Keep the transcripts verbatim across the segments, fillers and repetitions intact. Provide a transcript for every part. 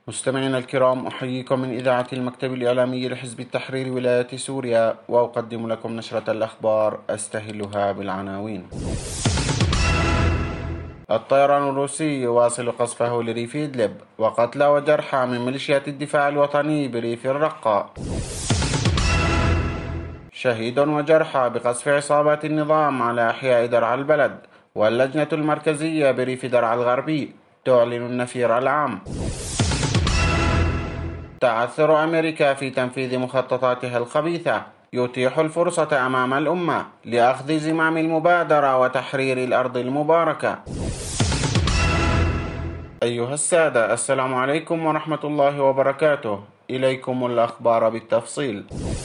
مستمعينا الكرام، أحييكم من إذاعة المكتب الإعلامي لحزب التحرير ولاية سوريا، وأقدم لكم نشرة الأخبار أستهلها بالعناوين. الطيران الروسي يواصل قصفه لريف إدلب، وقتلى وجرحى من ميليشيات الدفاع الوطني بريف الرقة. شهيد وجرحى بقصف عصابات النظام على أحياء درعا البلد، واللجنة المركزية بريف درعا الغربي تعلن النفير العام. تعثر أمريكا في تنفيذ مخططاتها الخبيثة يتيح الفرصة أمام الأمة لأخذ زمام المبادرة وتحرير الأرض المباركة. أيها السادة، السلام عليكم ورحمة الله وبركاته. إليكم الأخبار بالتفصيل.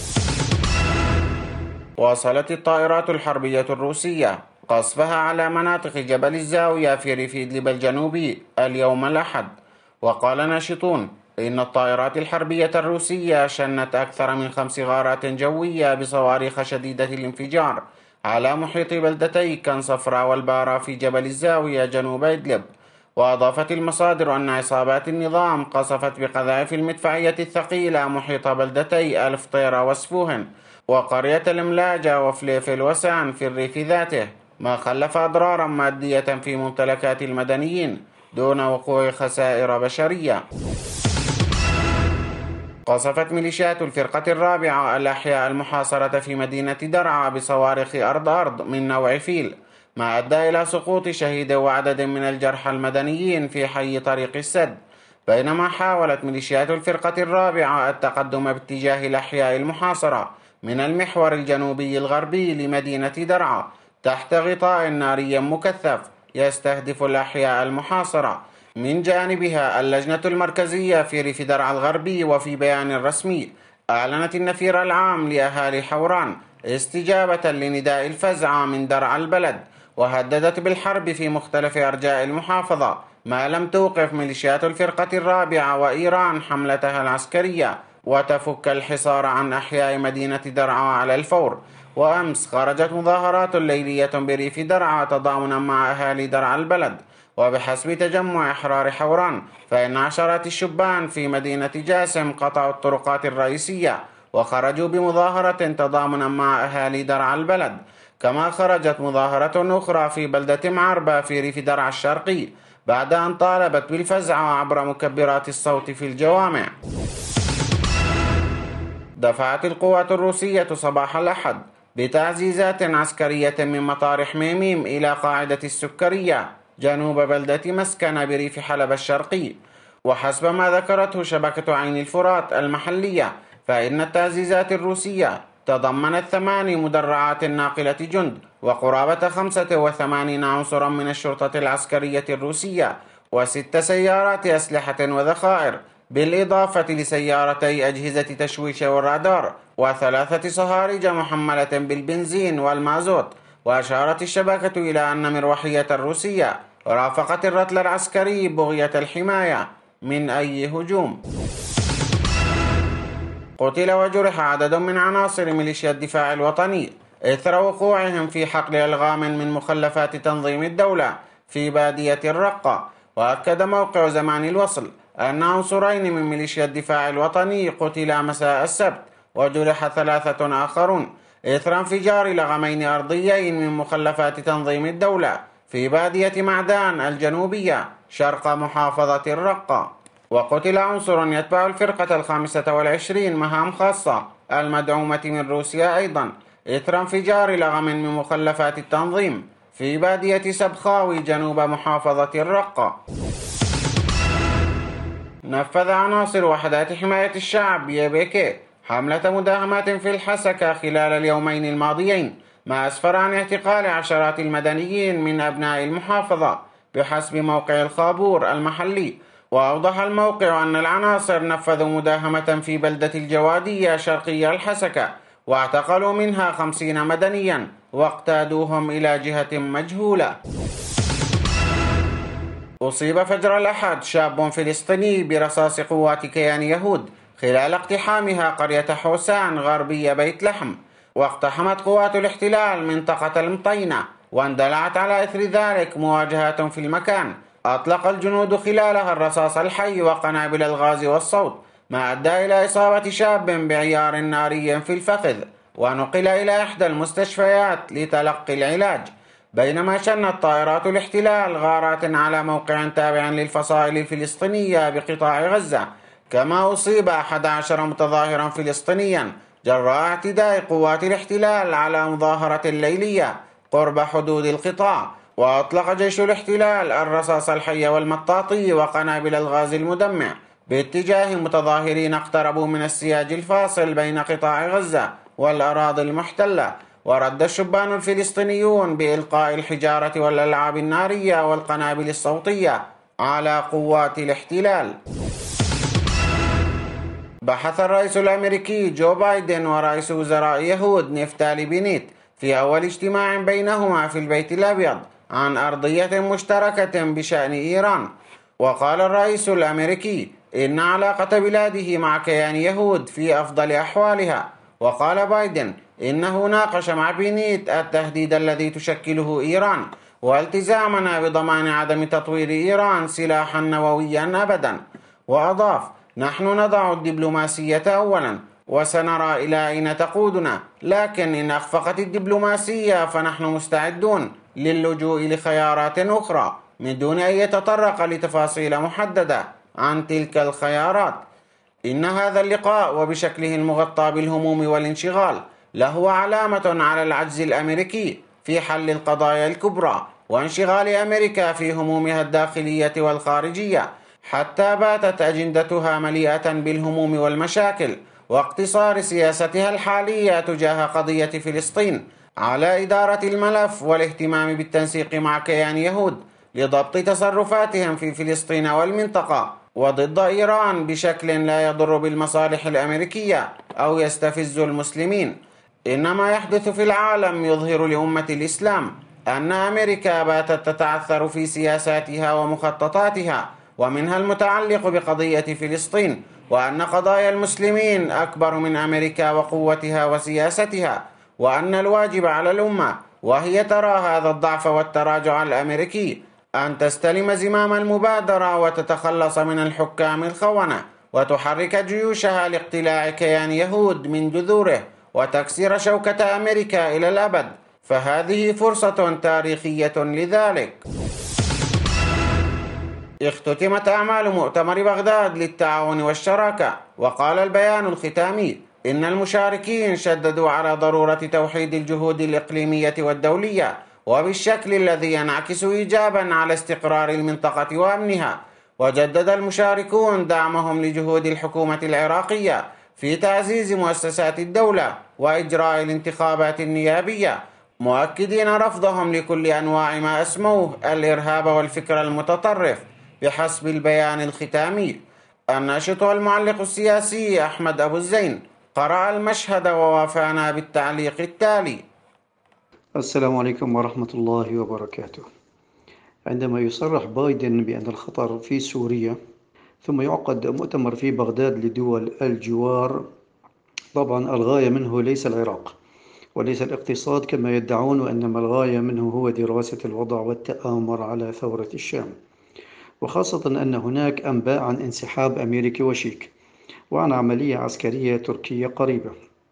واصلت الطائرات الحربية الروسية قصفها على مناطق جبل الزاوية في ريف إدلب الجنوبي اليوم الأحد، وقال ناشطون إن الطائرات الحربية الروسية شنت أكثر من خمس غارات جوية بصواريخ شديدة الانفجار على محيط بلدتي كان صفراء والبارا في جبل الزاوية جنوب إدلب. وأضافت المصادر أن عصابات النظام قصفت بقذائف المدفعية الثقيلة محيط بلدتي ألف طيرة وسفوهن وقرية الملاجة وفليفل وسان في الريف ذاته، ما خلف أضرارا مادية في ممتلكات المدنيين دون وقوع خسائر بشرية. قصفت ميليشيات الفرقة الرابعة الأحياء المحاصرة في مدينة درعا بصواريخ أرض أرض من نوع فيل، ما أدى إلى سقوط شهيد وعدد من الجرحى المدنيين في حي طريق السد، بينما حاولت ميليشيات الفرقة الرابعة التقدم باتجاه الأحياء المحاصرة من المحور الجنوبي الغربي لمدينة درعا تحت غطاء ناري مكثف يستهدف الأحياء المحاصرة. من جانبها اللجنة المركزية في ريف درعا الغربي وفي بيان رسمي أعلنت النفير العام لأهالي حوران استجابة لنداء الفزع من درعا البلد، وهددت بالحرب في مختلف أرجاء المحافظة ما لم توقف ميليشيات الفرقة الرابعة وإيران حملتها العسكرية وتفك الحصار عن أحياء مدينة درعا على الفور. وأمس خرجت مظاهرات ليلية بريف درعا تضامنا مع أهالي درعا البلد، وبحسب تجمع إحرار حوران فإن عشرات الشبان في مدينة جاسم قطعوا الطرقات الرئيسية وخرجوا بمظاهرة تضامنا مع أهالي درعا البلد. كما خرجت مظاهرة أخرى في بلدة معربة في ريف درعا الشرقي بعد أن طالبت بالفزع عبر مكبرات الصوت في الجوامع. دفعت القوات الروسية صباح الأحد بتعزيزات عسكرية من مطار حميميم إلى قاعدة السكرية جنوب بلدة مسكن بريف حلب الشرقي. وحسب ما ذكرته شبكة عين الفرات المحلية فإن التعزيزات الروسية تضمنت ثماني مدرعات ناقلة جند وقرابة خمسة وثمانين عنصرا من الشرطة العسكرية الروسية وست سيارات أسلحة وذخائر، بالإضافة لسيارتي أجهزة تشويش والرادار وثلاثة صهاريج محملة بالبنزين والمازوت. وأشارت الشبكة إلى أن مروحية الروسية رافقت الرتل العسكري بغية الحماية من أي هجوم. قتل وجرح عدد من عناصر ميليشيا الدفاع الوطني إثر وقوعهم في حقل ألغام من مخلفات تنظيم الدولة في بادية الرقة. وأكد موقع زمان الوصل أن عنصرين من ميليشيا الدفاع الوطني قتلا مساء السبت، وجرح ثلاثة آخرون إثر انفجار لغمين أرضيين من مخلفات تنظيم الدولة في بادية معدان الجنوبية شرق محافظة الرقة. وقتل عنصر يتبع الفرقة الخامسة والعشرين مهام خاصة المدعومة من روسيا أيضا إثر انفجار لغم من مخلفات التنظيم في بادية سبخاوي جنوب محافظة الرقة. نفذ عناصر وحدات حماية الشعب يبيكي حملة مداهمات في الحسكة خلال اليومين الماضيين، ما أسفر عن اعتقال عشرات المدنيين من أبناء المحافظة بحسب موقع الخابور المحلي. وأوضح الموقع أن العناصر نفذوا مداهمة في بلدة الجوادية شرقي الحسكة واعتقلوا منها خمسين مدنيا واقتادوهم إلى جهة مجهولة. أصيب فجر الأحد شاب فلسطيني برصاص قوات كيان يهود خلال اقتحامها قرية حوسان غربية بيت لحم. واقتحمت قوات الاحتلال منطقة المطينة واندلعت على إثر ذلك مواجهات في المكان أطلق الجنود خلالها الرصاص الحي وقنابل الغاز والصوت، ما أدى إلى إصابة شاب بعيار ناري في الفخذ، ونقل إلى إحدى المستشفيات لتلقي العلاج، بينما شنت طائرات الاحتلال غارات على موقع تابع للفصائل الفلسطينية بقطاع غزة. كما أصيب أحد عشر متظاهرا فلسطينيا جراء اعتداء قوات الاحتلال على مظاهرة ليلية قرب حدود القطاع. وأطلق جيش الاحتلال الرصاص الحي والمطاطي وقنابل الغاز المدمع باتجاه متظاهرين اقتربوا من السياج الفاصل بين قطاع غزة والأراضي المحتلة. ورد الشبان الفلسطينيون بإلقاء الحجارة والألعاب النارية والقنابل الصوتية على قوات الاحتلال. بحث الرئيس الأمريكي جو بايدن ورئيس وزراء يهود نفتالي بنيت في أول اجتماع بينهما في البيت الأبيض عن أرضية مشتركة بشأن إيران. وقال الرئيس الأمريكي إن علاقة بلاده مع كيان يهود في أفضل أحوالها. وقال بايدن إنه ناقش مع بنيت التهديد الذي تشكله إيران والتزامنا بضمان عدم تطوير إيران سلاحا نوويا أبدا. وأضاف: نحن نضع الدبلوماسية أولا وسنرى إلى أين تقودنا، لكن إن أخفقت الدبلوماسية فنحن مستعدون للجوء لخيارات أخرى من دون أن يتطرق لتفاصيل محددة عن تلك الخيارات. إن هذا اللقاء وبشكله المغطى بالهموم والانشغال له علامة على العجز الأمريكي في حل القضايا الكبرى وانشغال أمريكا في همومها الداخلية والخارجية، حتى باتت أجندتها مليئة بالهموم والمشاكل، واقتصار سياستها الحالية تجاه قضية فلسطين على إدارة الملف والاهتمام بالتنسيق مع كيان يهود لضبط تصرفاتهم في فلسطين والمنطقة وضد إيران بشكل لا يضر بالمصالح الأمريكية أو يستفز المسلمين. إن ما يحدث في العالم يظهر لأمة الإسلام أن أمريكا باتت تتعثر في سياساتها ومخططاتها، ومنها المتعلق بقضية فلسطين، وأن قضايا المسلمين أكبر من أمريكا وقوتها وسياستها، وأن الواجب على الأمة وهي ترى هذا الضعف والتراجع الأمريكي أن تستلم زمام المبادرة وتتخلص من الحكام الخونة وتحرك جيوشها لاقتلاع كيان يهود من جذوره وتكسير شوكة أمريكا إلى الأبد، فهذه فرصة تاريخية لذلك. اختتمت أعمال مؤتمر بغداد للتعاون والشراكة، وقال البيان الختامي إن المشاركين شددوا على ضرورة توحيد الجهود الإقليمية والدولية وبالشكل الذي ينعكس إيجابا على استقرار المنطقة وأمنها. وجدد المشاركون دعمهم لجهود الحكومة العراقية في تعزيز مؤسسات الدولة وإجراء الانتخابات النيابية، مؤكدين رفضهم لكل أنواع ما أسموه الإرهاب والفكر المتطرف بحسب البيان الختامي. الناشط والمعلق السياسي أحمد أبو الزين قرأ المشهد ووافانا بالتعليق التالي: السلام عليكم ورحمة الله وبركاته. عندما يصرح بايدن بأن الخطر في سوريا ثم يعقد مؤتمر في بغداد لدول الجوار، طبعا الغاية منه ليس العراق وليس الاقتصاد كما يدعون، وإنما الغاية منه هو دراسة الوضع والتآمر على ثورة الشام، وخاصة أن هناك أنباء عن انسحاب أمريكي وشيك وعن عملية عسكرية تركية قريبة.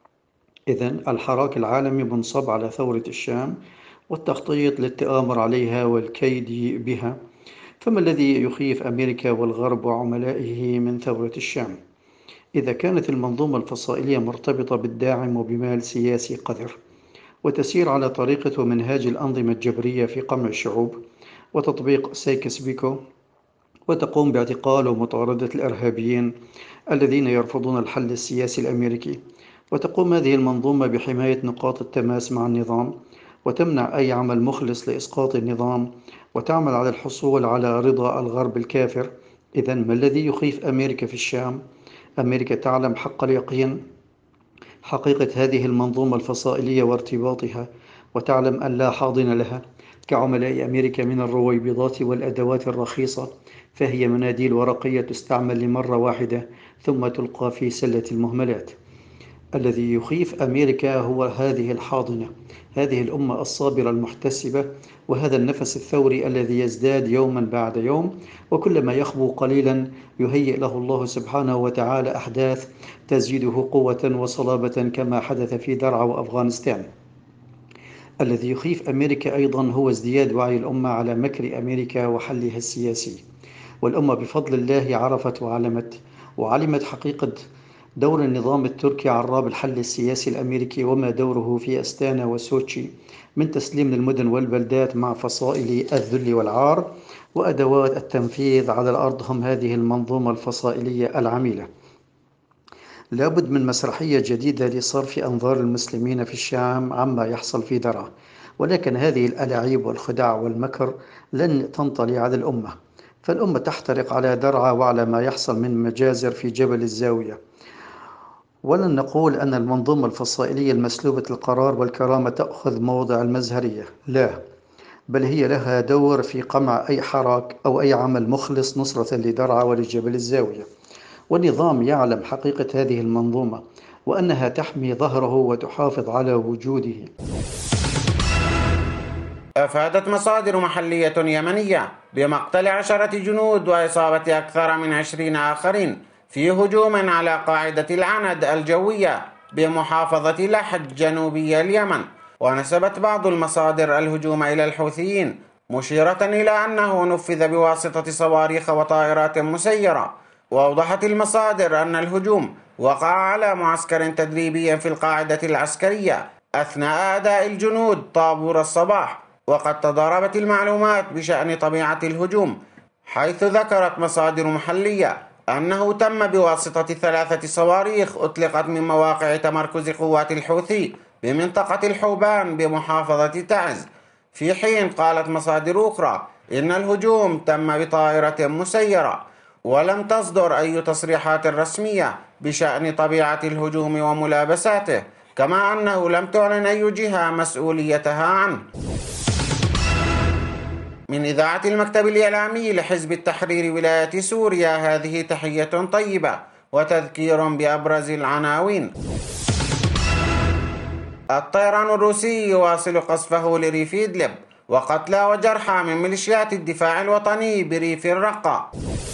إذن الحراك العالمي منصب على ثورة الشام والتخطيط للتآمر عليها والكيد بها. فما الذي يخيف أمريكا والغرب وعملائه من ثورة الشام؟ إذا كانت المنظومة الفصائلية مرتبطة بالداعم وبمال سياسي قذر وتسير على طريقة ومنهاج الأنظمة الجبرية في قمع الشعوب وتطبيق سايكس بيكو، وتقوم باعتقال ومطاردة الإرهابيين الذين يرفضون الحل السياسي الأمريكي، وتقوم هذه المنظومة بحماية نقاط التماس مع النظام وتمنع أي عمل مخلص لإسقاط النظام وتعمل على الحصول على رضا الغرب الكافر، إذن ما الذي يخيف أمريكا في الشام؟ أمريكا تعلم حق اليقين حقيقة هذه المنظومة الفصائلية وارتباطها، وتعلم أن لا حاضن لها كعملاء أمريكا من الرويبضات والأدوات الرخيصة، فهي مناديل ورقية تستعمل لمرة واحدة ثم تلقى في سلة المهملات. الذي يخيف أمريكا هو هذه الحاضنة، هذه الأمة الصابرة المحتسبة، وهذا النفس الثوري الذي يزداد يوما بعد يوم، وكلما يخبو قليلا يهيئ له الله سبحانه وتعالى أحداث تزيده قوة وصلابة كما حدث في درعا وأفغانستان. الذي يخيف أمريكا أيضا هو ازدياد وعي الأمة على مكر أمريكا وحلها السياسي، والأمة بفضل الله عرفت وعلمت وعلمت حقيقة دور النظام التركي عراب الحل السياسي الأمريكي، وما دوره في أستانا وسوتشي من تسليم المدن والبلدات مع فصائل الذل والعار، وأدوات التنفيذ على الأرض هم هذه المنظومة الفصائلية العميلة. لابد من مسرحية جديدة لصرف أنظار المسلمين في الشام عما يحصل في درعا، ولكن هذه الألاعيب والخداع والمكر لن تنطلي على الأمة، فالأمة تحترق على درعا وعلى ما يحصل من مجازر في جبل الزاوية. ولن نقول أن المنظومة الفصائلية المسلوبة القرار والكرامة تأخذ موضع المزهرية، لا، بل هي لها دور في قمع أي حراك أو أي عمل مخلص نصرة لدرعا ولجبل الزاوية. والنظام يعلم حقيقة هذه المنظومة وأنها تحمي ظهره وتحافظ على وجوده. أفادت مصادر محلية يمنية بمقتل عشرة جنود وإصابة أكثر من عشرين آخرين في هجوم على قاعدة العند الجوية بمحافظة لحج جنوبي اليمن. ونسبت بعض المصادر الهجوم إلى الحوثيين، مشيرة إلى أنه نفذ بواسطة صواريخ وطائرات مسيرة. وأوضحت المصادر أن الهجوم وقع على معسكر تدريبي في القاعدة العسكرية أثناء أداء الجنود طابور الصباح. وقد تضاربت المعلومات بشأن طبيعة الهجوم، حيث ذكرت مصادر محلية أنه تم بواسطة ثلاثة صواريخ أطلقت من مواقع تمركز قوات الحوثي بمنطقة الحوبان بمحافظة تعز، في حين قالت مصادر أخرى إن الهجوم تم بطائرة مسيرة. ولم تصدر أي تصريحات رسمية بشأن طبيعة الهجوم وملابساته، كما أنه لم تعلن أي جهة مسؤوليتها عنه. من إذاعة المكتب الإعلامي لحزب التحرير ولاية سوريا، هذه تحية طيبة وتذكير بأبرز العناوين. الطيران الروسي يواصل قصفه لريف إدلب، وقتلى وجرحى من ميليشيات الدفاع الوطني بريف الرقة.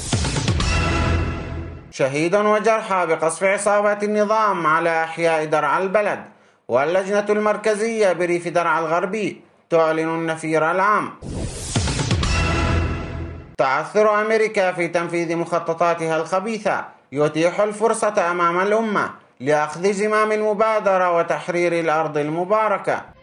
شهيد وجرحى بقصف عصابات النظام على أحياء درعا البلد. واللجنة المركزية بريف درعا الغربي تعلن النفير العام. تعثر أمريكا في تنفيذ مخططاتها الخبيثة يتيح الفرصة أمام الأمة لأخذ زمام المبادرة وتحرير الأرض المباركة.